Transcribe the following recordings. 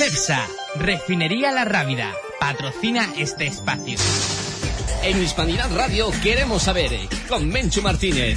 Cepsa, Refinería La Rábida, patrocina este espacio. En Hispanidad Radio queremos saber, con Menchu Martínez.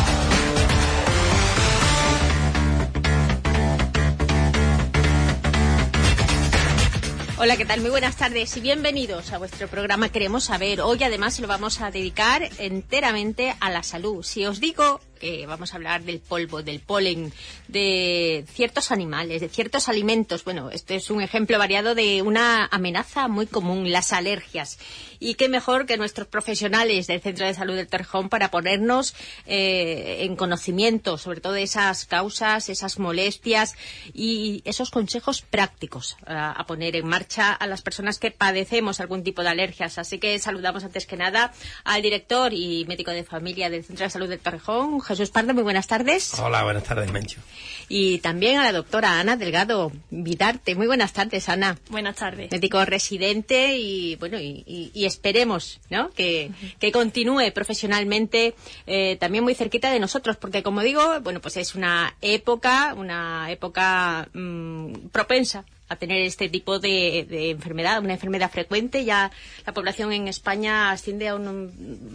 Hola, ¿qué tal? Muy buenas tardes y bienvenidos a vuestro programa Queremos Saber. Hoy además se lo vamos a dedicar enteramente a la salud. Si os digo que vamos a hablar del polvo, del polen, de ciertos animales, de ciertos alimentos. Bueno, este es un ejemplo variado de una amenaza muy común, las alergias. Y qué mejor que nuestros profesionales del Centro de Salud del Torrejón para ponernos en conocimiento sobre todo de esas causas, esas molestias y esos consejos prácticos a poner en marcha a las personas que padecemos algún tipo de alergias. Así que saludamos antes que nada al director y médico de familia del Centro de Salud del Torrejón, Jesús Pardo. Muy buenas tardes. Hola, buenas tardes, Mencho. Y también a la doctora Ana Delgado Vidarte. Muy buenas tardes, Ana. Buenas tardes. Médico residente y bueno y esperemos, ¿no? que continúe profesionalmente también muy cerquita de nosotros, porque como digo, bueno, pues es una época propensa a tener este tipo de enfermedad, una enfermedad frecuente. Ya la población en España asciende a un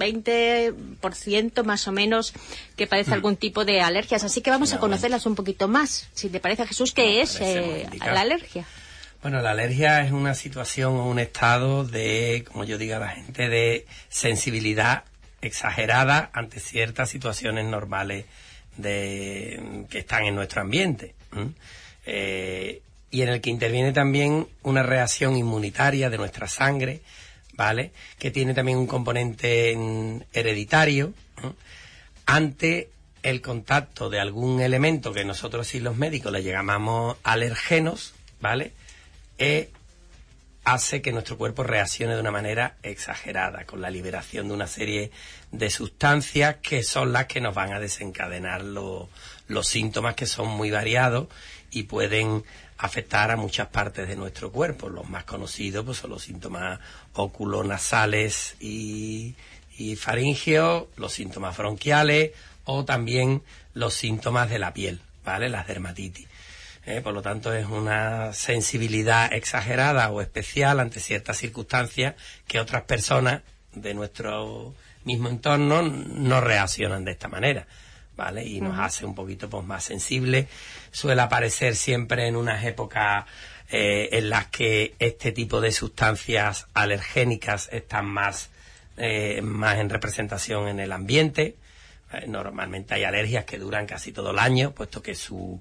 20% más o menos que padece algún tipo de alergias. Así que vamos a conocerlas un poquito más. Si te parece, Jesús, ¿qué es la alergia? Bueno, la alergia es una situación o un estado de, como yo digo a la gente, de sensibilidad exagerada ante ciertas situaciones normales que están en nuestro ambiente. Y en el que interviene también una reacción inmunitaria de nuestra sangre, ¿vale? Que tiene también un componente hereditario, ¿no? Ante el contacto de algún elemento que nosotros y los médicos le llamamos alergenos, ¿vale? Hace que nuestro cuerpo reaccione de una manera exagerada, con la liberación de una serie de sustancias que son las que nos van a desencadenar los síntomas, que son muy variados y pueden afectar a muchas partes de nuestro cuerpo. Los más conocidos pues son los síntomas oculonasales y faríngeos, los síntomas bronquiales o también los síntomas de la piel, ¿vale? Las dermatitis. Por lo tanto, es una sensibilidad exagerada o especial ante ciertas circunstancias que otras personas de nuestro mismo entorno no reaccionan de esta manera, ¿vale? Y nos hace un poquito pues más sensibles. Suele aparecer siempre en unas épocas en las que este tipo de sustancias alergénicas están más en representación en el ambiente. Normalmente hay alergias que duran casi todo el año, puesto que su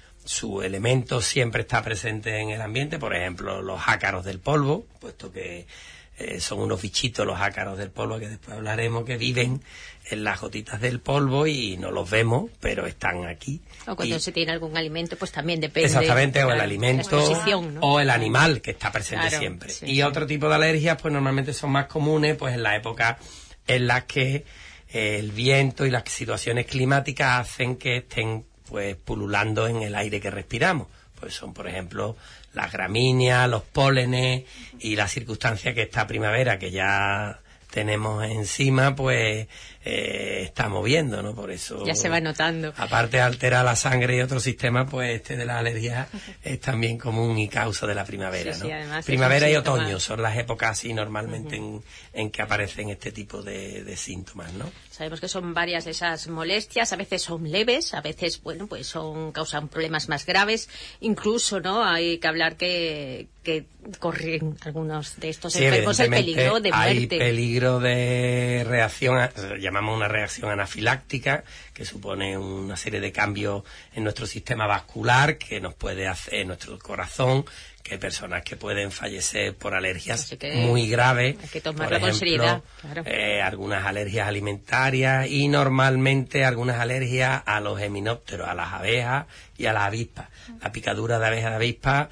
elemento siempre está presente en el ambiente. Por ejemplo, los ácaros del polvo, puesto que son unos bichitos los ácaros del polvo, que después hablaremos, que viven en las gotitas del polvo y no los vemos, pero están aquí. O cuando se tiene algún alimento, pues también depende. Exactamente, o el alimento, ¿no? o el animal que está presente siempre. Sí, y otro tipo de alergias, pues normalmente son más comunes pues en la época en las que el viento y las situaciones climáticas hacen que estén pues pululando en el aire que respiramos. Pues son, por ejemplo, las gramíneas, los pólenes y la circunstancia que esta primavera que ya tenemos encima, pues está moviendo, ¿no? Por eso ya se va notando. Aparte de alterar la sangre y otro sistema, pues este de la alergia es también común y causa de la primavera, sí, ¿no? Sí, además primavera y otoño son las épocas así normalmente en que aparecen este tipo de síntomas, ¿no? Sabemos que son varias esas molestias, a veces son leves, a veces, bueno, pues causan problemas más graves. Incluso, ¿no? Hay que hablar que corren algunos de estos enfermos el peligro de muerte. Hay peligro de reacción, llamamos una reacción anafiláctica, que supone una serie de cambios en nuestro sistema vascular que nos puede hacer en nuestro corazón, que hay personas que pueden fallecer por alergias muy graves. Hay que tomarlo con seriedad, claro. Algunas alergias alimentarias y normalmente algunas alergias a los himenópteros, a las abejas y a las avispas. La picadura de abejas de avispas,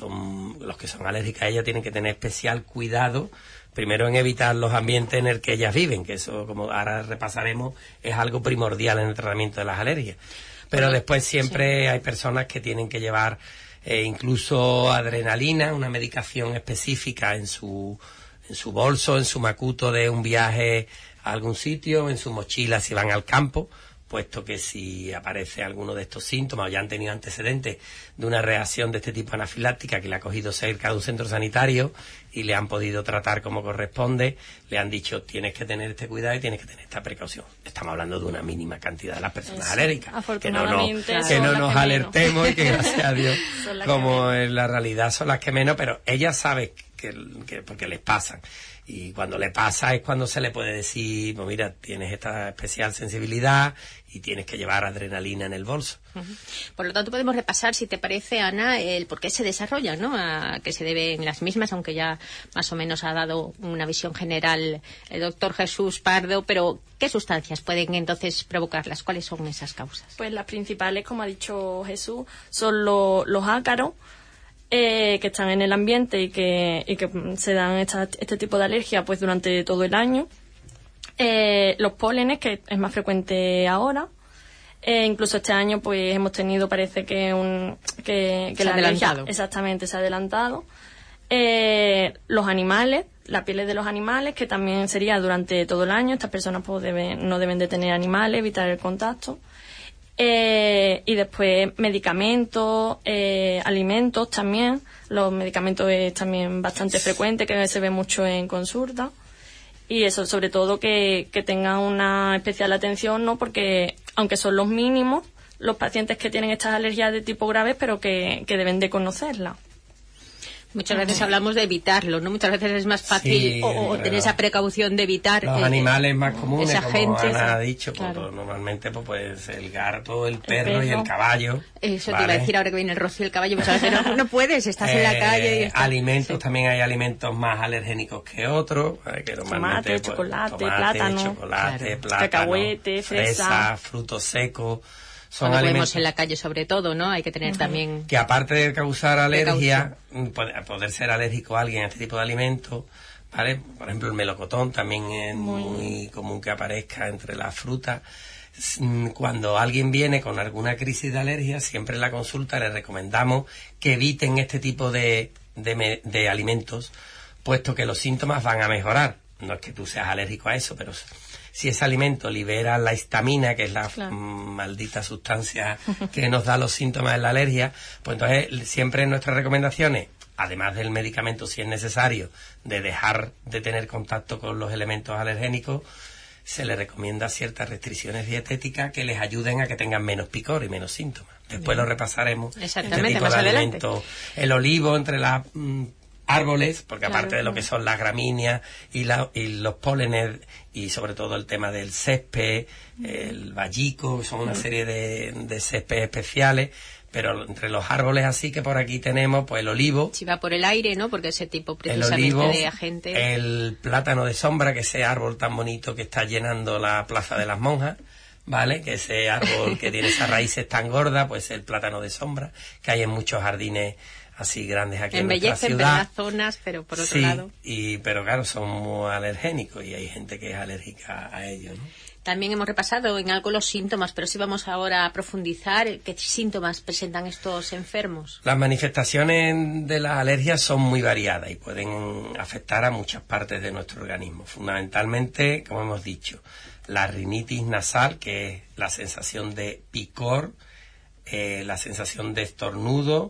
los que son alérgicas a ellas tienen que tener especial cuidado, primero en evitar los ambientes en el que ellas viven, que eso, como ahora repasaremos, es algo primordial en el tratamiento de las alergias. Pero después siempre hay personas que tienen que llevar incluso adrenalina, una medicación específica en su bolso, en su macuto de un viaje a algún sitio, en su mochila si van al campo, puesto que si aparece alguno de estos síntomas o ya han tenido antecedentes de una reacción de este tipo anafiláctica que le ha cogido cerca de un centro sanitario y le han podido tratar como corresponde, le han dicho tienes que tener este cuidado y tienes que tener esta precaución. Estamos hablando de una mínima cantidad de las personas alérgicas. Afortunadamente Que no nos alertemos menos. y que gracias a Dios, como en la realidad son las que menos, pero ellas saben que porque les pasan. Y cuando le pasa es cuando se le puede decir, pues mira, tienes esta especial sensibilidad y tienes que llevar adrenalina en el bolso. Por lo tanto, podemos repasar, si te parece, Ana, el por qué se desarrollan, ¿no? A qué se deben las mismas, aunque ya más o menos ha dado una visión general el doctor Jesús Pardo, pero ¿qué sustancias pueden entonces provocarlas? ¿Cuáles son esas causas? Pues las principales, como ha dicho Jesús, son los ácaros, que están en el ambiente y que se dan este tipo de alergia pues durante todo el año. Los pólenes, que es más frecuente ahora. Incluso este año pues hemos tenido, parece que la alergia exactamente se ha adelantado. Los animales, la piel de los animales, que también sería durante todo el año. Estas personas pues no deben de tener animales, evitar el contacto. Y después medicamentos, alimentos también. Los medicamentos es también bastante frecuente, que se ve mucho en consulta. Y eso, sobre todo que tengan una especial atención, ¿no? Porque aunque son los mínimos, los pacientes que tienen estas alergias de tipo graves, pero que deben de conocerlas. Muchas veces hablamos de evitarlo, ¿no? Muchas veces es más fácil o tener esa precaución de evitar los animales más comunes, esa como gente, Ana ha dicho, claro. pues, normalmente pues el gato, el perro y el caballo. Eso ¿vale? te iba a decir ahora que viene el rocío y el caballo, pues a veces no puedes, estás en la calle y estás... Alimentos, también hay alimentos más alergénicos que otros, ¿vale? Que normalmente, tomate, plátano, plátano, cacahuete, fresa, frutos secos. Son alimentos en la calle sobre todo, ¿no? Hay que tener también... Que aparte de causar alergia, poder ser alérgico a alguien a este tipo de alimentos, ¿vale? Por ejemplo, el melocotón también es muy común que aparezca entre las frutas. Cuando alguien viene con alguna crisis de alergia, siempre en la consulta le recomendamos que eviten este tipo de alimentos, puesto que los síntomas van a mejorar. No es que tú seas alérgico a eso, pero si ese alimento libera la histamina, que es la maldita sustancia que nos da los síntomas de la alergia, pues entonces siempre en nuestras recomendaciones, además del medicamento si es necesario, de dejar de tener contacto con los elementos alergénicos, se les recomienda ciertas restricciones dietéticas que les ayuden a que tengan menos picor y menos síntomas. Después lo repasaremos. Exactamente, este tipo más de adelante. alimentos. El olivo entre las árboles, porque aparte de lo que son las gramíneas y los pólenes y sobre todo el tema del césped, el vallico, son una serie de césped especiales, pero entre los árboles así que por aquí tenemos pues el olivo. Si va por el aire, ¿no? Porque ese tipo precisamente el olivo, de agente. El plátano de sombra, que ese árbol tan bonito que está llenando la Plaza de las Monjas, ¿vale? Que ese árbol que tiene esas raíces tan gordas, pues el plátano de sombra, que hay en muchos jardines así grandes aquí en nuestra ciudad. Embellecen las zonas, pero por otro lado... pero claro, son muy alergénicos y hay gente que es alérgica a ellos, ¿no? También hemos repasado en algo los síntomas, pero sí vamos ahora a profundizar. ¿Qué síntomas presentan estos enfermos? Las manifestaciones de las alergias son muy variadas y pueden afectar a muchas partes de nuestro organismo. Fundamentalmente, como hemos dicho, la rinitis nasal, que es la sensación de picor, la sensación de estornudo,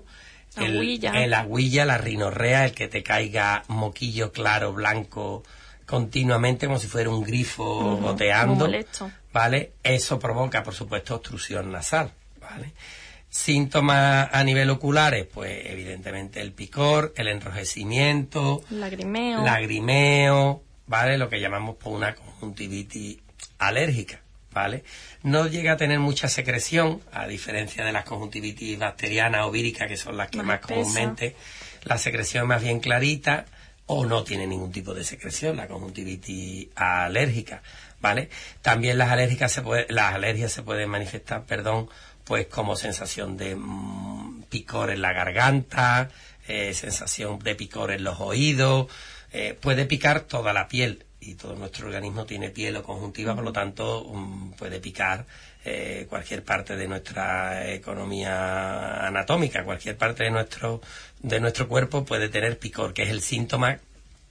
el agüilla, la rinorrea, el que te caiga moquillo claro, blanco, continuamente, como si fuera un grifo goteando, ¿vale? Eso provoca, por supuesto, obstrucción nasal, ¿vale? Síntomas a nivel oculares, pues evidentemente el picor, el enrojecimiento, lagrimeo, ¿vale? Lo que llamamos por una conjuntivitis alérgica, ¿vale? No llega a tener mucha secreción, a diferencia de las conjuntivitis bacterianas o víricas, que son las que más comúnmente, la secreción es más bien clarita, o no tiene ningún tipo de secreción, la conjuntivitis alérgica, ¿vale? También las alergias se pueden manifestar, pues como sensación de picor en la garganta, sensación de picor en los oídos, puede picar toda la piel, y todo nuestro organismo tiene piel o conjuntiva, por lo tanto puede picar cualquier parte de nuestra economía anatómica, cualquier parte de nuestro cuerpo puede tener picor, que es el síntoma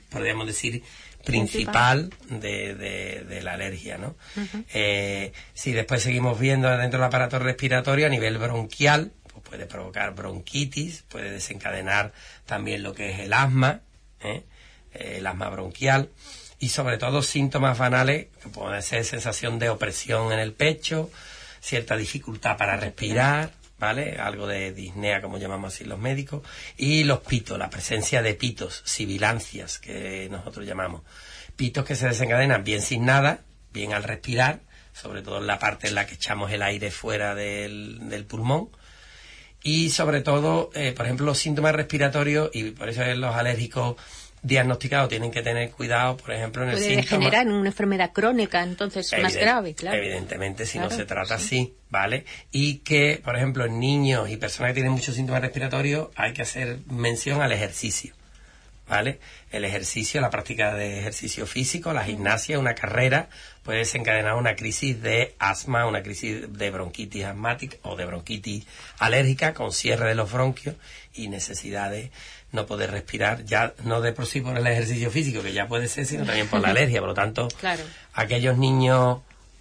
podríamos decir, principal de la alergia, ¿no? Si después seguimos viendo dentro del aparato respiratorio a nivel bronquial, pues puede provocar bronquitis, puede desencadenar también lo que es el asma, el asma bronquial, y sobre todo síntomas banales que pueden ser sensación de opresión en el pecho, cierta dificultad para respirar, ¿vale? Algo de disnea, como llamamos así los médicos, y los pitos, la presencia de pitos, sibilancias, que nosotros llamamos. Pitos que se desencadenan bien sin nada, bien al respirar, sobre todo en la parte en la que echamos el aire fuera del pulmón, y sobre todo, por ejemplo, los síntomas respiratorios, y por eso los alérgicos diagnosticados tienen que tener cuidado, por ejemplo, en el síntoma. Puede generar una enfermedad crónica, entonces más grave, claro. Evidentemente, si no se trata así, ¿vale? Y que, por ejemplo, en niños y personas que tienen muchos síntomas respiratorios hay que hacer mención al ejercicio, ¿vale? El ejercicio, la práctica de ejercicio físico, la gimnasia, una carrera, puede desencadenar una crisis de asma, una crisis de bronquitis asmática o de bronquitis alérgica con cierre de los bronquios y necesidad de no poder respirar, ya no de por sí por el ejercicio físico, que ya puede ser, sino también por la alergia. Por lo tanto, aquellos niños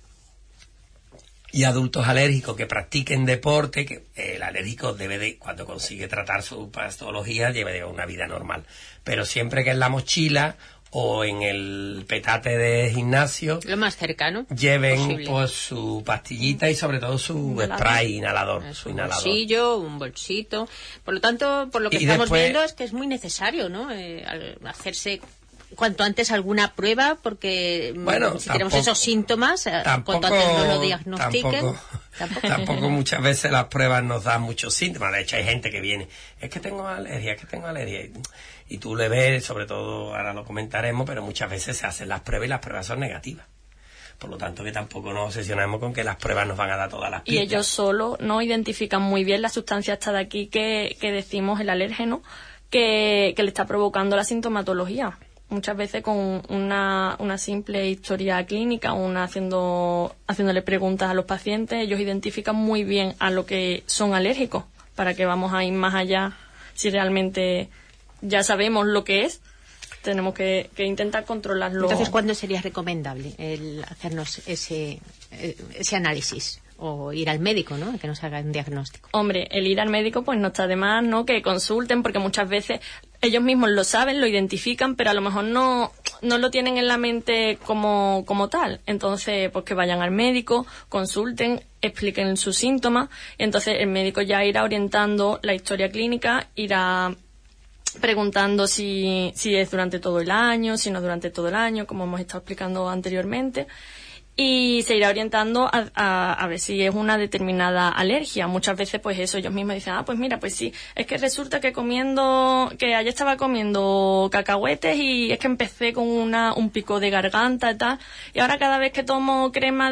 y adultos alérgicos que practiquen deporte, que el alérgico debe de, cuando consigue tratar su patología, debe una vida normal. Pero siempre que en la mochila o en el petate de gimnasio, lo más cercano lleven posible, pues su pastillita y sobre todo su spray inhalador, su inhalador. Bolsillo, un bolsito. Por lo tanto, por lo que estamos viendo es que es muy necesario, ¿no? Hacerse cuanto antes alguna prueba, porque si tenemos esos síntomas, cuanto antes nos lo diagnostiquen. Tampoco muchas veces las pruebas nos dan muchos síntomas. De hecho, hay gente que viene, es que tengo alergia. Y tú le ves, sobre todo, ahora lo comentaremos, pero muchas veces se hacen las pruebas y las pruebas son negativas. Por lo tanto, que tampoco nos obsesionamos con que las pruebas nos van a dar todas las pistas. Y ellos solo no identifican muy bien la sustancia esta de aquí que decimos, el alérgeno, que le está provocando la sintomatología. Muchas veces con una simple historia clínica, haciéndole preguntas a los pacientes, ellos identifican muy bien a lo que son alérgicos, para que vamos a ir más allá. Si realmente ya sabemos lo que es, tenemos que intentar controlarlo. Entonces, ¿cuándo sería recomendable el hacernos ese análisis? O ir al médico, ¿no? Que nos haga un diagnóstico. Hombre, el ir al médico pues no está de más, ¿no? Que consulten, porque muchas veces ellos mismos lo saben, lo identifican, pero a lo mejor no lo tienen en la mente como tal. Entonces, pues que vayan al médico, consulten, expliquen sus síntomas, y entonces el médico ya irá orientando la historia clínica, irá preguntando si es durante todo el año, si no es durante todo el año, como hemos estado explicando anteriormente. Y se irá orientando a ver si es una determinada alergia. Muchas veces, pues eso, ellos mismos dicen, pues mira, pues sí, es que resulta que ayer estaba comiendo cacahuetes y es que empecé con un pico de garganta y tal, y ahora cada vez que tomo crema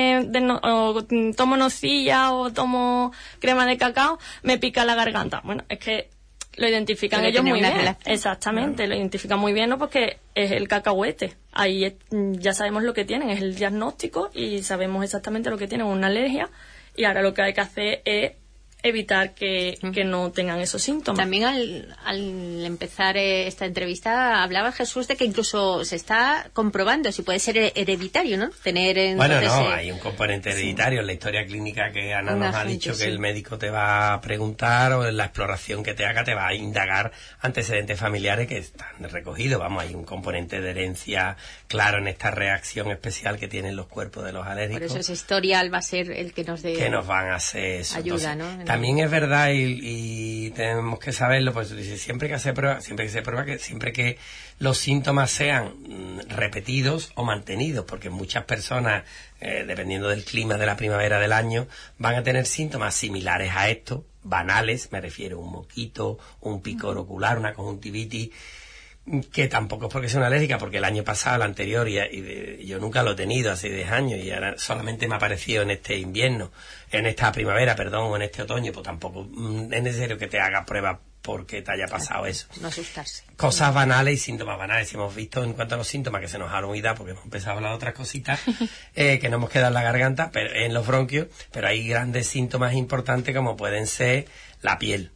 o tomo nocilla o tomo crema de cacao, me pica la garganta. Bueno, es que lo identifican ellos muy bien. Exactamente, lo identifican muy bien, ¿no? Porque es el cacahuete. Ahí ya sabemos lo que tienen, es el diagnóstico y sabemos exactamente lo que tienen, una alergia. Y ahora lo que hay que hacer es evitar que no tengan esos síntomas. También al empezar esta entrevista hablaba Jesús de que incluso se está comprobando si puede ser hereditario, ¿no? Hay un componente hereditario en la historia clínica que Ana nos ha dicho que el médico te va a preguntar, o en la exploración que te haga te va a indagar antecedentes familiares que están recogidos. Hay un componente de herencia claro en esta reacción especial que tienen los cuerpos de los alérgicos. Por eso ese historial va a ser el que nos dé que nos van a hacer eso. Ayuda, entonces, ¿no? También es verdad y tenemos que saberlo, pues siempre que se prueba, siempre que los síntomas sean repetidos o mantenidos, porque muchas personas, dependiendo del clima de la primavera del año, van a tener síntomas similares a estos, banales, me refiero a un moquito, un picor ocular, una conjuntivitis, que tampoco es porque sea una alérgica, porque el año pasado, el anterior, yo nunca lo he tenido hace 10 años y ahora solamente me ha aparecido en este invierno, en esta primavera, o en este otoño, pues tampoco es necesario que te hagas pruebas porque te haya pasado eso. No asustarse. Cosas banales y síntomas banales. Hemos visto en cuanto a los síntomas que se nos ha olvidado porque hemos empezado a hablar de otras cositas que no hemos quedado en la garganta, pero en los bronquios, pero hay grandes síntomas importantes como pueden ser la piel.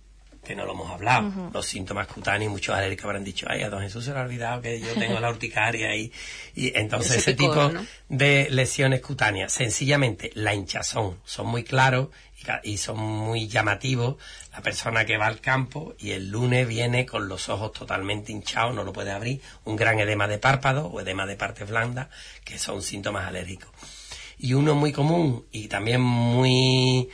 que no lo hemos hablado. Los síntomas cutáneos, muchos alérgicos habrán dicho, ay, a don Jesús se le ha olvidado que yo tengo la urticaria y entonces ese picor, tipo, ¿no?, de lesiones cutáneas, sencillamente la hinchazón, son muy claros y son muy llamativos. La persona que va al campo y el lunes viene con los ojos totalmente hinchados, no lo puede abrir, un gran edema de párpado o edema de partes blandas, que son síntomas alérgicos. Y uno muy común y también muy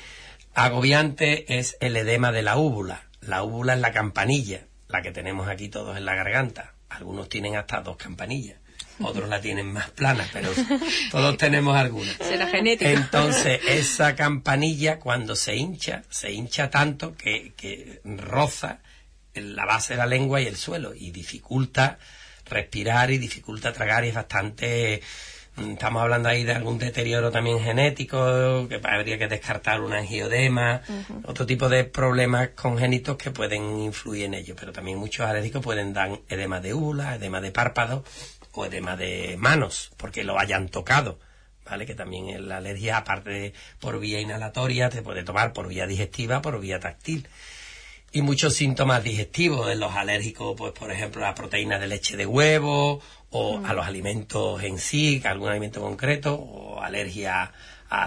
agobiante es el edema de la úvula. La úvula es la campanilla, la que tenemos aquí todos en la garganta. Algunos tienen hasta 2 campanillas, otros la tienen más plana, pero todos tenemos alguna. Será genética. Entonces, esa campanilla cuando se hincha tanto que roza la base de la lengua y el suelo y dificulta respirar y dificulta tragar, y es bastante... Estamos hablando ahí de algún deterioro también genético, que habría que descartar un angiodema, otro tipo de problemas congénitos que pueden influir en ello, pero también muchos alérgicos pueden dar edema de úvula, edema de párpado o edema de manos, porque lo hayan tocado, ¿vale? Que también la alergia, aparte de por vía inhalatoria, se puede tomar por vía digestiva, por vía táctil. Y muchos síntomas digestivos de los alérgicos, pues por ejemplo, a la proteína de leche de huevo, o a los alimentos en sí, algún alimento concreto, o alergia a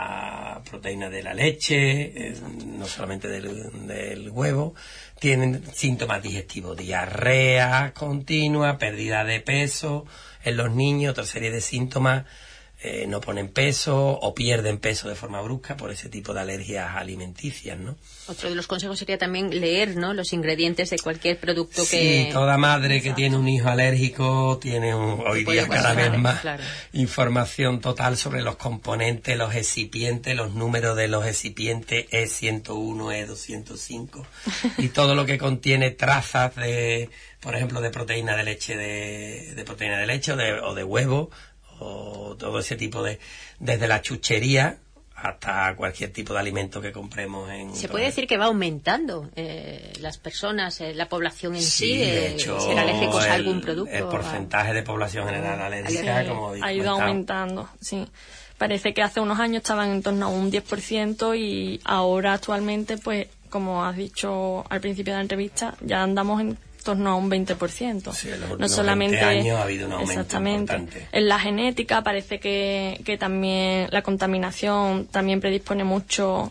la proteína de la leche, no solamente del huevo. Tienen síntomas digestivos, diarrea continua, pérdida de peso en los niños, otra serie de síntomas, no ponen peso o pierden peso de forma brusca por ese tipo de alergias alimenticias, ¿no? Otro de los consejos sería también leer, ¿no?, los ingredientes de cualquier producto que... Sí, toda madre que tiene un hijo alérgico tiene hoy día cada vez más información total sobre los componentes, los excipientes, los números de los excipientes E101, E205 y todo lo que contiene trazas de, por ejemplo, de proteína de leche, de proteína de leche o de huevo, o todo ese tipo de, desde la chuchería hasta cualquier tipo de alimento que compremos en... Se puede decir que va aumentando las personas, la población en sí, de hecho, ser alérgicos a algún producto. El porcentaje de población general alérgica, como ha ido aumentando, sí. Parece que hace unos años estaban en torno a un 10% y ahora actualmente, pues, como has dicho al principio de la entrevista, ya andamos en torno a un 20%. Sí, en los no solamente 20 años ha habido un aumento exactamente importante. En la genética parece que también la contaminación también predispone mucho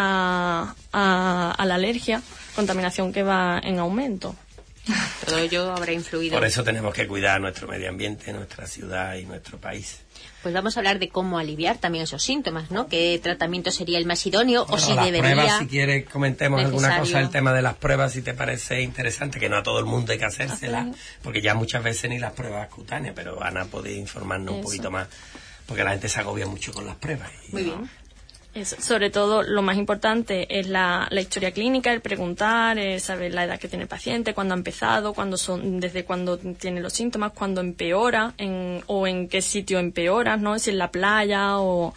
a la alergia, contaminación que va en aumento. Todo ello habrá influido. Por eso tenemos que cuidar nuestro medio ambiente, nuestra ciudad y nuestro país. Pues vamos a hablar de cómo aliviar también esos síntomas, ¿no? ¿Qué tratamiento sería el más idóneo? Bueno, o si las debería... pruebas, si quieres, comentemos alguna necesario. cosa del tema de las pruebas, si te parece interesante, que no a todo el mundo hay que hacérselas, porque ya muchas veces ni las pruebas cutáneas, pero Ana puede informarnos un poquito más, porque la gente se agobia mucho con las pruebas. Muy bien. Sobre todo, lo más importante es la historia clínica, el preguntar, saber la edad que tiene el paciente, cuándo ha empezado, desde cuándo tiene los síntomas, cuándo empeora, o en qué sitio empeora, ¿no? Si en la playa o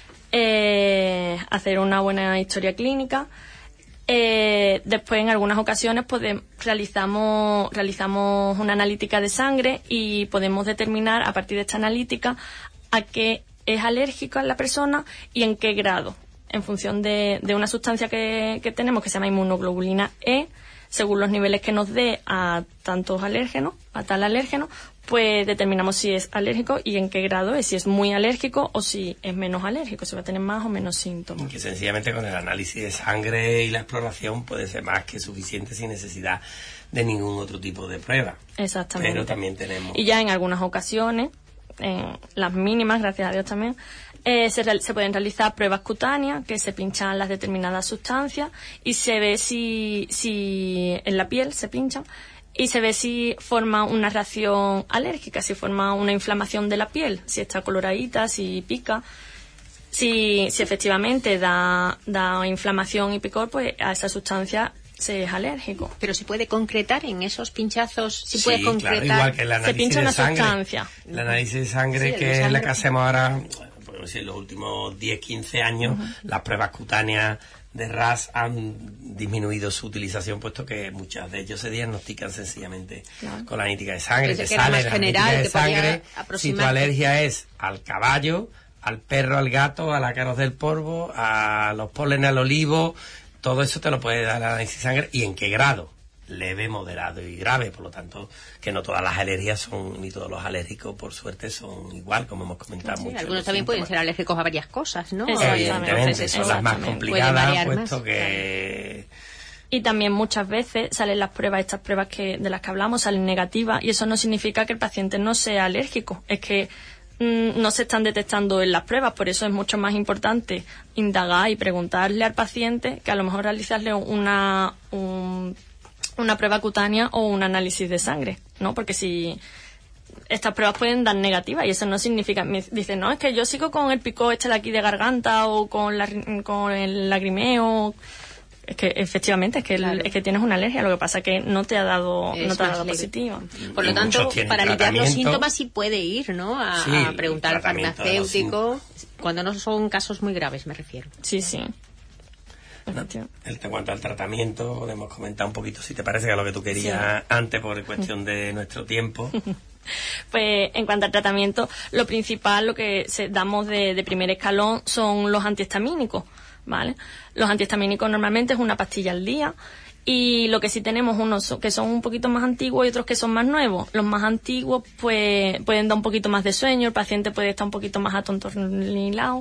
hacer una buena historia clínica. Después, en algunas ocasiones, realizamos una analítica de sangre y podemos determinar a partir de esta analítica a qué es alérgico a la persona y en qué grado, en función de una sustancia que tenemos que se llama inmunoglobulina E. Según los niveles que nos dé a tantos alérgenos, a tal alérgeno, pues determinamos si es alérgico y en qué grado es, si es muy alérgico o si es menos alérgico, si va a tener más o menos síntomas. Que sencillamente con el análisis de sangre y la exploración puede ser más que suficiente sin necesidad de ningún otro tipo de prueba. Exactamente. Pero también tenemos... Y ya en algunas ocasiones, en las mínimas, gracias a Dios también, se pueden realizar pruebas cutáneas, que se pinchan las determinadas sustancias y se ve si en la piel se pinchan y se ve si forma una reacción alérgica, si forma una inflamación de la piel, si está coloradita, si pica. Si efectivamente da inflamación y picor, pues a esa sustancia se es alérgico. Pero se puede concretar en esos pinchazos, sí, puede concretar. Claro, igual que el análisis se pincha una de sangre, sustancia. El análisis de sangre, sí, que es la que hacemos ahora, podemos decir, en los últimos 10-15 años, las pruebas cutáneas de RAS han disminuido su utilización, puesto que muchas de ellos se diagnostican sencillamente con la analítica de sangre. Desde te que era sale más la general, analítica de que podía sangre. Si tu aproximarte. alergia es al caballo, al perro, al gato, al ácaros del polvo, a los pólenes, al olivo, todo eso te lo puede dar el análisis de sangre y en qué grado. Leve, moderado y grave, por lo tanto, que no todas las alergias son, ni todos los alérgicos, por suerte, son igual, como hemos comentado mucho. Algunos también pueden ser alérgicos a varias cosas, ¿no? Evidentemente, son las más complicadas, puesto que... Y también muchas veces salen las pruebas, estas pruebas de las que hablamos, salen negativas, y eso no significa que el paciente no sea alérgico, es que no se están detectando en las pruebas, por eso es mucho más importante indagar y preguntarle al paciente que a lo mejor realizarle una prueba cutánea o un análisis de sangre, ¿no? Porque si estas pruebas pueden dar negativas y eso no significa... Dicen, no, es que yo sigo con el picor de aquí de garganta o con el lagrimeo. Es que efectivamente, claro, es que tienes una alergia, lo que pasa es que no te ha dado positiva. Por lo tanto, para aliviar los síntomas sí puede ir, ¿no? A preguntar al farmacéutico, cuando no son casos muy graves, me refiero. Sí. En cuanto al tratamiento, podemos comentar un poquito, si te parece, que es lo que tú querías antes, por cuestión de nuestro tiempo. Pues en cuanto al tratamiento, lo principal, lo que damos de primer escalón son los antihistamínicos, ¿vale? Los antihistamínicos normalmente es una pastilla al día, y lo que sí tenemos unos que son un poquito más antiguos y otros que son más nuevos. Los más antiguos pues pueden dar un poquito más de sueño, el paciente puede estar un poquito más atontornilado,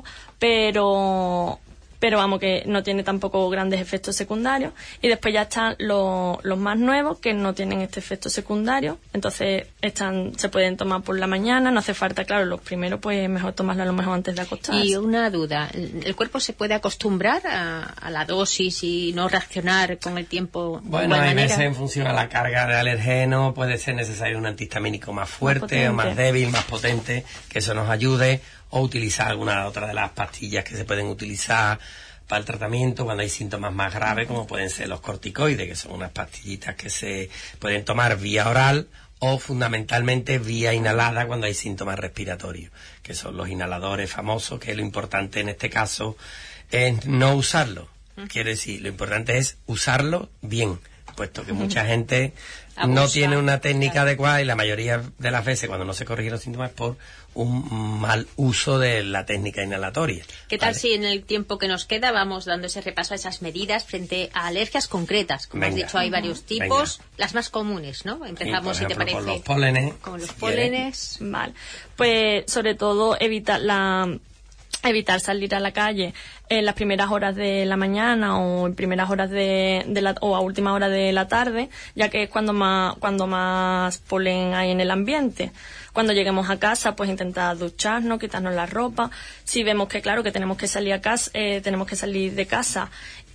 pero vamos, que no tiene tampoco grandes efectos secundarios. Y después ya están los más nuevos, que no tienen este efecto secundario. Entonces se pueden tomar por la mañana, no hace falta, claro, los primeros pues mejor tomarlo a lo mejor antes de acostarse. Y una duda, ¿el cuerpo se puede acostumbrar a la dosis y no reaccionar con el tiempo? Bueno, hay veces en función a la carga de alergeno puede ser necesario un antihistamínico más fuerte o más débil, más potente, que eso nos ayude, o utilizar alguna otra de las pastillas que se pueden utilizar para el tratamiento cuando hay síntomas más graves, como pueden ser los corticoides, que son unas pastillitas que se pueden tomar vía oral o fundamentalmente vía inhalada cuando hay síntomas respiratorios, que son los inhaladores famosos, que lo importante en este caso es no usarlo. Quiero decir, lo importante es usarlo bien, puesto que mucha gente no tiene una técnica adecuada, y la mayoría de las veces cuando no se corrigen los síntomas es por un mal uso de la técnica inhalatoria. ¿Qué tal si en el tiempo que nos queda vamos dando ese repaso a esas medidas frente a alergias concretas? Como has dicho, hay varios tipos, las más comunes, ¿no? Empezamos, si te parece, con los pólenes. Con los pólenes. Vale. Pues sobre todo evitar salir a la calle en las primeras horas de la mañana o en primeras horas o a última hora de la tarde, ya que es cuando más polen hay en el ambiente. Cuando lleguemos a casa, pues intentar ducharnos, quitarnos la ropa. Si vemos que, claro, que tenemos que salir de casa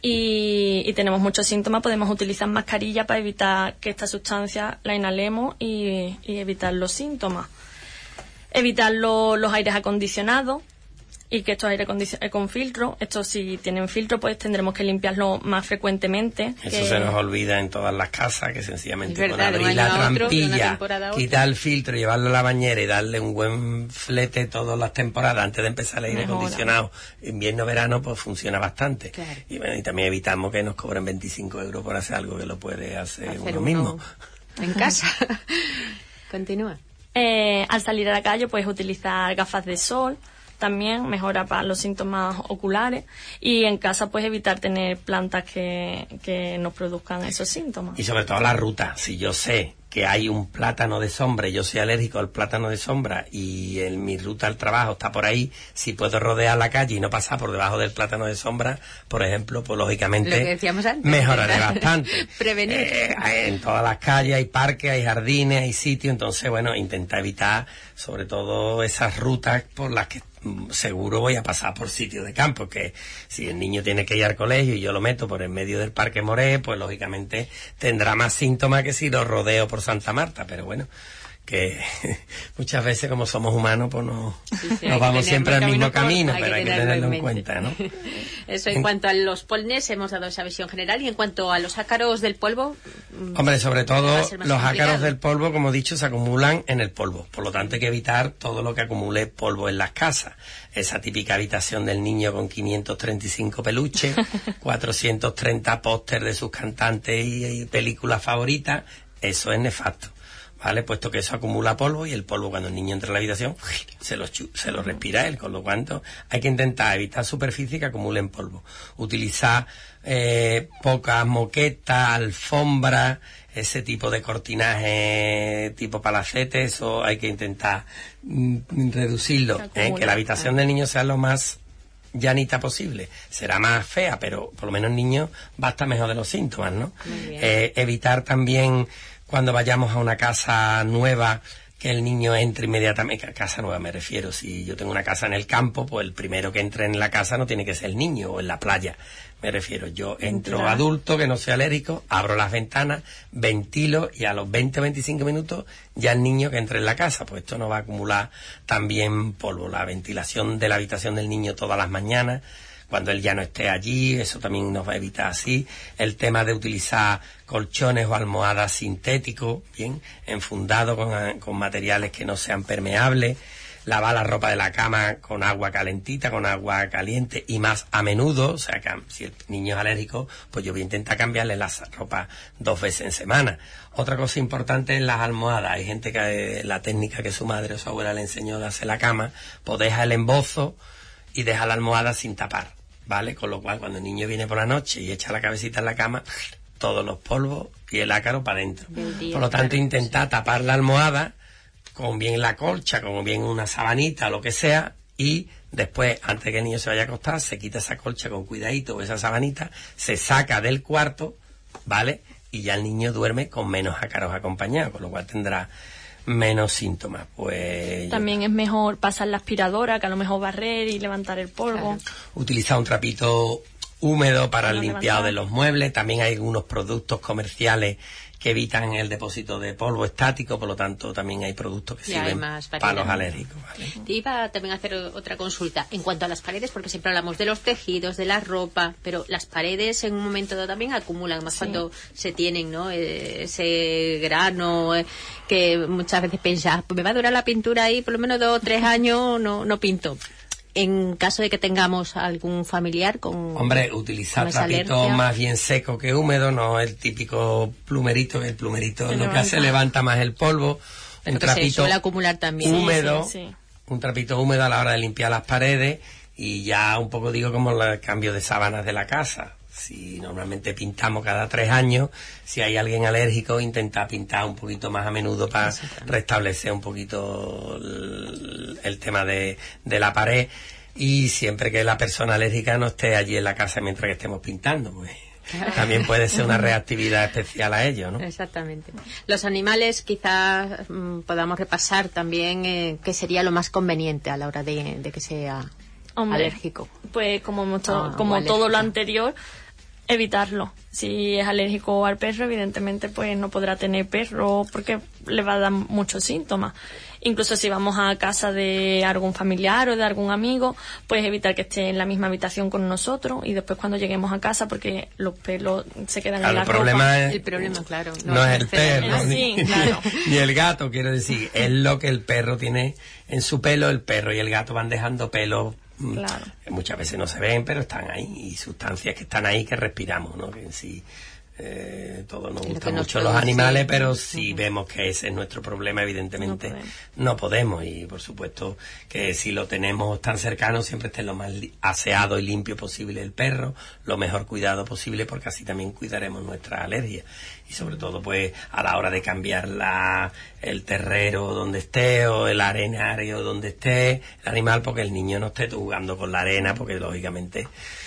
y tenemos muchos síntomas, podemos utilizar mascarilla para evitar que esta sustancia la inhalemos y evitar los síntomas. Evitar los aires acondicionados, y que estos aire con filtro, estos si tienen filtro pues tendremos que limpiarlo más frecuentemente. Eso se nos olvida en todas las casas, que sencillamente con abrir la trampilla, quitar el filtro, llevarlo a la bañera y darle un buen flete todas las temporadas antes de empezar el aire acondicionado, invierno-verano, pues funciona bastante. Claro. Y bueno, y también evitamos que nos cobren 25 euros por hacer algo que lo puede hacer uno mismo. En casa. Continúa. Al salir a la calle pues utilizar gafas de sol, también mejora para los síntomas oculares, y en casa pues evitar tener plantas que nos produzcan esos síntomas. Y sobre todo la ruta. Si yo sé que hay un plátano de sombra y yo soy alérgico al plátano de sombra y mi ruta al trabajo está por ahí, si puedo rodear la calle y no pasar por debajo del plátano de sombra, por ejemplo, pues lógicamente mejoraré bastante. Prevenir. En todas las calles hay parques, hay jardines, hay sitios, entonces bueno, intenta evitar sobre todo esas rutas por las que seguro voy a pasar por sitios de campo, que si el niño tiene que ir al colegio y yo lo meto por en medio del Parque Moré, pues lógicamente tendrá más síntomas que si lo rodeo por Santa Marta, pero bueno, que muchas veces como somos humanos pues nos vamos siempre al mismo camino, pero hay que tenerlo en cuenta, ¿no? Eso en cuanto a los pólenes hemos dado esa visión general, y en cuanto a los ácaros del polvo, hombre, sobre todo los ácaros del polvo, como he dicho, se acumulan en el polvo, por lo tanto hay que evitar todo lo que acumule polvo en las casas. Esa típica habitación del niño con 535 peluches, 430 póster de sus cantantes y películas favoritas, eso es nefasto. ¿vale? Puesto que eso acumula polvo y el polvo cuando el niño entra en la habitación se lo respira él, con lo cual hay que intentar evitar superficies que acumulen polvo. Utilizar pocas moquetas, alfombras, ese tipo de cortinaje tipo palacete, eso hay que intentar reducirlo, que la habitación del niño sea lo más llanita posible. Será más fea, pero por lo menos el niño va a estar mejor de los síntomas, ¿no? Evitar también cuando vayamos a una casa nueva que el niño entre inmediatamente. Casa nueva me refiero, si yo tengo una casa en el campo, pues el primero que entre en la casa no tiene que ser el niño, o en la playa me refiero. Yo entro adulto, que no soy alérgico, abro las ventanas, ventilo y a los 20 o 25 minutos ya el niño que entre en la casa, pues esto no va a acumular también polvo. La ventilación de la habitación del niño todas las mañanas, cuando él ya no esté allí, eso también nos va a evitar así. El tema de utilizar colchones o almohadas sintéticos, bien, enfundados con materiales que no sean permeables. Lavar la ropa de la cama con agua calentita, con agua caliente y más a menudo. O sea, que si el niño es alérgico, pues yo voy a intentar cambiarle la ropa 2 veces en semana. Otra cosa importante es las almohadas. Hay gente que la técnica que su madre o su abuela le enseñó de hacer la cama, pues deja el embozo y deja la almohada sin tapar, ¿vale? Con lo cual, cuando el niño viene por la noche y echa la cabecita en la cama, todos los polvos y el ácaro para adentro. Por lo tanto, intentar tapar la almohada con bien la colcha, con bien una sabanita, lo que sea, y después, antes de que el niño se vaya a acostar, se quita esa colcha con cuidadito o esa sabanita, se saca del cuarto, ¿vale? Y ya el niño duerme con menos ácaros acompañados, con lo cual tendrá menos síntomas. Pues también es mejor pasar la aspiradora, que a lo mejor barrer y levantar el polvo. Utilizar un trapito húmedo para el limpiado de los muebles. También hay algunos productos comerciales que evitan el depósito de polvo estático, por lo tanto también hay productos que sirven para los alérgicos, ¿vale? Te iba también a hacer otra consulta en cuanto a las paredes, porque siempre hablamos de los tejidos, de la ropa, pero las paredes en un momento dado también acumulan, más cuando se tienen, ¿no? Ese grano que muchas veces piensas, pues me va a durar la pintura ahí por lo menos 2 o 3 años, no pinto. En caso de que tengamos algún familiar con... Hombre, utilizar trapito más bien seco que húmedo, no el típico plumerito. El plumerito lo que hace levanta más el polvo. Un trapito suele acumular también húmedo, un trapito húmedo a la hora de limpiar las paredes, y ya un poco digo como el cambio de sábanas de la casa. Si normalmente pintamos cada 3 años, si hay alguien alérgico, intenta pintar un poquito más a menudo para restablecer un poquito el tema de la pared, y siempre que la persona alérgica no esté allí en la casa mientras que estemos pintando, pues también puede ser una reactividad especial a ello, ¿no? Exactamente. Los animales quizás podamos repasar también qué sería lo más conveniente a la hora de que sea alérgico. Pues como todo lo anterior, evitarlo. Si es alérgico al perro, evidentemente pues no podrá tener perro porque le va a dar muchos síntomas. Incluso si vamos a casa de algún familiar o de algún amigo, pues evitar que esté en la misma habitación con nosotros, y después cuando lleguemos a casa, porque los pelos se quedan en la ropa. El problema, claro, no es el perro claro. ni el gato, quiero decir, es lo que el perro tiene en su pelo. El perro y el gato van dejando pelos. Claro. Muchas veces no se ven, pero están ahí, y sustancias que están ahí que respiramos, ¿no? Que en sí, todos nos gustan mucho los animales, pero si vemos que ese es nuestro problema, evidentemente no podemos. Y por supuesto que si lo tenemos tan cercano, siempre esté lo más aseado y limpio posible el perro, lo mejor cuidado posible, porque así también cuidaremos nuestra alergia. Y sobre todo pues a la hora de cambiar el terrero donde esté, o el arenario donde esté el animal, porque el niño no esté jugando con la arena, porque lógicamente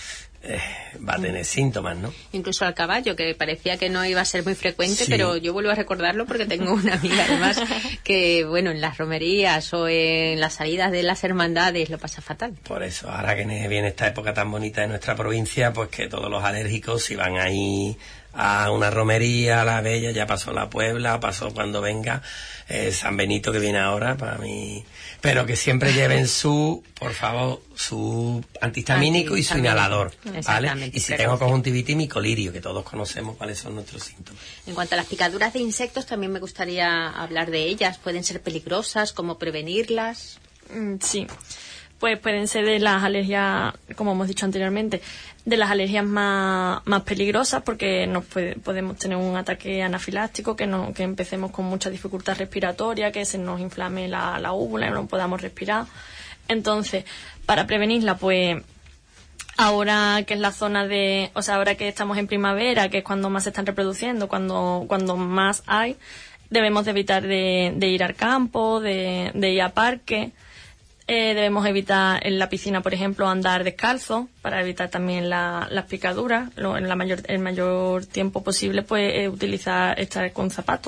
va a tener síntomas, ¿no? Incluso al caballo, que parecía que no iba a ser muy frecuente, pero yo vuelvo a recordarlo porque tengo una amiga además que, bueno, en las romerías o en las salidas de las hermandades lo pasa fatal. Por eso, ahora que viene esta época tan bonita de nuestra provincia, pues que todos los alérgicos, si van ahí a una romería, a la Bella, ya pasó la Puebla, pasó cuando venga San Benito, que viene ahora, para mí, pero que siempre lleven por favor, su antihistamínico y su inhalador, ¿vale? Y si tengo conjuntivitis, mi colirio, que todos conocemos cuáles son nuestros síntomas. En cuanto a las picaduras de insectos, también me gustaría hablar de ellas. ¿Pueden ser peligrosas? ¿Cómo prevenirlas? Sí. pues pueden ser de las alergias, como hemos dicho anteriormente, de las alergias más peligrosas, porque podemos tener un ataque anafiláctico, que empecemos con mucha dificultad respiratoria, que se nos inflame la úvula y no podamos respirar. Entonces, para prevenirla, pues ahora que es la zona ahora que estamos en primavera, que es cuando más se están reproduciendo, cuando más hay, debemos de evitar de ir al campo, de ir a parque. Debemos evitar en la piscina, por ejemplo, andar descalzo para evitar también las picaduras. El mayor tiempo posible, pues, estar con zapatos.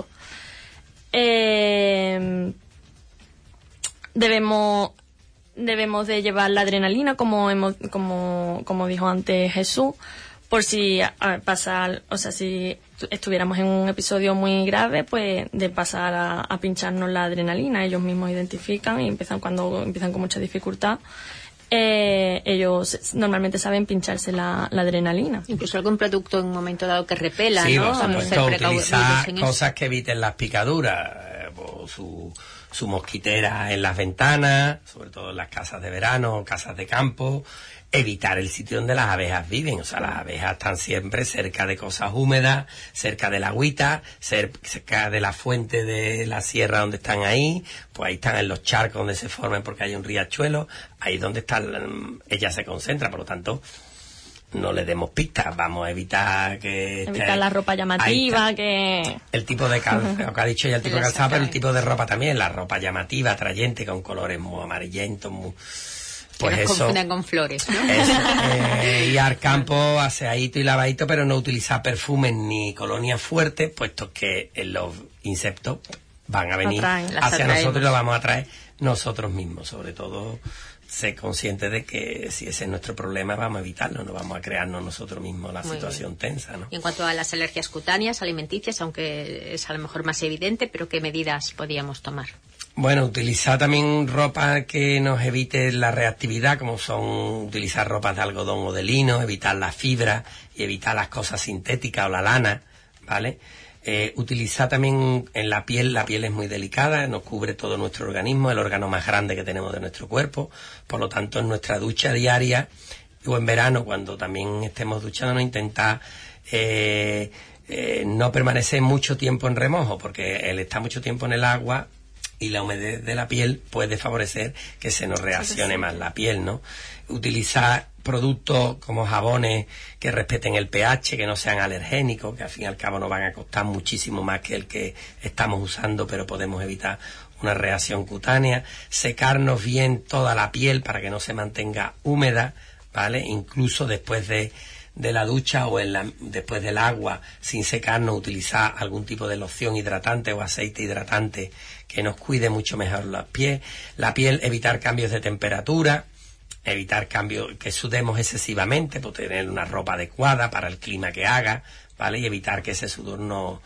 Debemos de llevar la adrenalina, como dijo antes Jesús, por si si estuviéramos en un episodio muy grave, pues de pasar a pincharnos la adrenalina. Ellos mismos identifican y cuando empiezan con mucha dificultad. Ellos normalmente saben pincharse la adrenalina. Incluso algún producto en un momento dado que repela, sí, ¿no? Por supuesto, utilizar cosas que eviten las picaduras, su mosquitera en las ventanas, sobre todo en las casas de verano, casas de campo. Evitar el sitio donde las abejas viven, o sea, las abejas están siempre cerca de cosas húmedas, cerca del agüita, cerca de la fuente de la sierra donde están ahí, pues ahí están en los charcos donde se forman porque hay un riachuelo, ahí es donde ella se concentra, por lo tanto, no le demos pistas, vamos a evitar evitar la ropa llamativa, el tipo de calzado, lo que ha dicho ya el tipo de calzado, pero el tipo de ropa también, la ropa llamativa, atrayente, con colores muy amarillentos, pues que nos confundan con flores, ¿no? Ir al campo, aseadito y lavadito, pero no utilizar perfumes ni colonias fuertes, puesto que los insectos van a venir hacia nosotros y los vamos a atraer nosotros mismos. Sobre todo, ser conscientes de que si ese es nuestro problema, vamos a evitarlo, no vamos a crearnos nosotros mismos la situación tensa, ¿no? Y en cuanto a las alergias cutáneas, alimenticias, aunque es a lo mejor más evidente, pero ¿qué medidas podríamos tomar? Bueno, utilizar también ropa que nos evite la reactividad, como son utilizar ropas de algodón o de lino, evitar la fibra y evitar las cosas sintéticas o la lana, ¿vale? Utilizar también en la piel es muy delicada, nos cubre todo nuestro organismo, el órgano más grande que tenemos de nuestro cuerpo, por lo tanto en nuestra ducha diaria o en verano, cuando también estemos duchándonos, intentar no permanecer mucho tiempo en remojo, porque el estar mucho tiempo en el agua y la humedad de la piel puede favorecer que se nos reaccione más la piel, ¿no? Utilizar productos como jabones que respeten el pH, que no sean alergénicos, que al fin y al cabo nos van a costar muchísimo más que el que estamos usando, pero podemos evitar una reacción cutánea. Secarnos bien toda la piel para que no se mantenga húmeda, ¿vale? Incluso después de la ducha o después del agua, sin secarnos, utilizar algún tipo de loción hidratante o aceite hidratante que nos cuide mucho mejor los pies. La piel, evitar cambios de temperatura, evitar cambios que sudemos excesivamente, por tener una ropa adecuada para el clima que haga, ¿vale? Y evitar que ese sudor no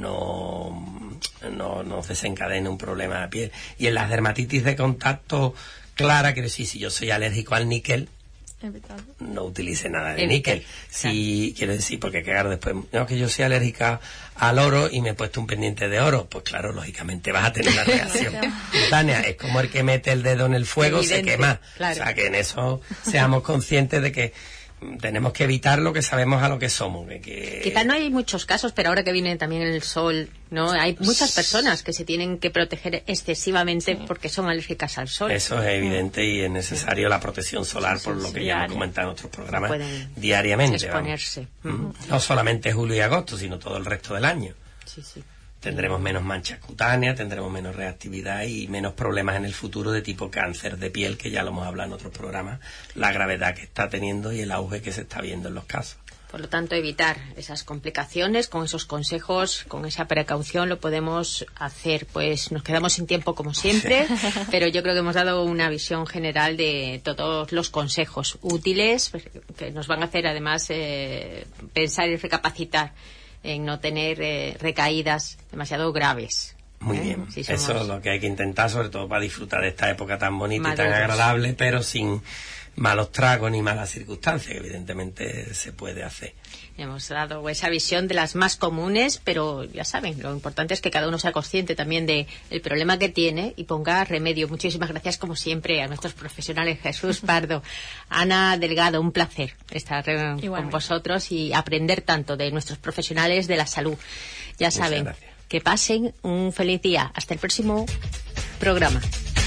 nos desencadene un problema de la piel. Y en las dermatitis de contacto clara, quiero decir, si yo soy alérgico al níquel, no utilice nada de níquel. Si quiero decir, porque claro, después, no, que yo soy alérgica al oro y me he puesto un pendiente de oro, pues claro, lógicamente vas a tener una reacción cutánea. Es como el que mete el dedo en el fuego, evidente, se quema. Claro. O sea, que en eso seamos conscientes de que tenemos que evitar lo que sabemos a lo que somos. Quizás no hay muchos casos, pero ahora que viene también el sol, ¿no? Hay muchas personas que se tienen que proteger excesivamente porque son alérgicas al sol. Eso es evidente y es necesario la protección solar, por lo que ya hemos comentado en otros programas, diariamente. Exponerse. No solamente julio y agosto, sino todo el resto del año. Sí, sí. Tendremos menos manchas cutáneas, tendremos menos reactividad y menos problemas en el futuro de tipo cáncer de piel, que ya lo hemos hablado en otros programas, la gravedad que está teniendo y el auge que se está viendo en los casos. Por lo tanto, evitar esas complicaciones, con esos consejos, con esa precaución lo podemos hacer. Pues nos quedamos sin tiempo como siempre, pero yo creo que hemos dado una visión general de todos los consejos útiles que nos van a hacer además pensar y recapacitar en no tener recaídas demasiado graves. Muy bien, si somos... eso es lo que hay que intentar, sobre todo para disfrutar de esta época tan bonita y tan agradable, pero sin malos tragos ni malas circunstancias, que evidentemente se puede hacer. Hemos dado esa visión de las más comunes, pero ya saben, lo importante es que cada uno sea consciente también del problema que tiene y ponga remedio. Muchísimas gracias, como siempre, a nuestros profesionales. Jesús Pardo, Ana Delgado, un placer estar con vosotros y aprender tanto de nuestros profesionales de la salud. Ya saben, que pasen un feliz día. Hasta el próximo programa.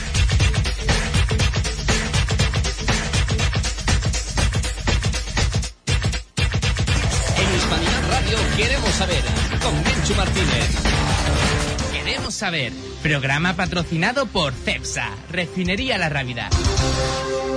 Queremos saber, con Menchu Martínez. Queremos saber, programa patrocinado por CEPSA, Refinería La Rábida.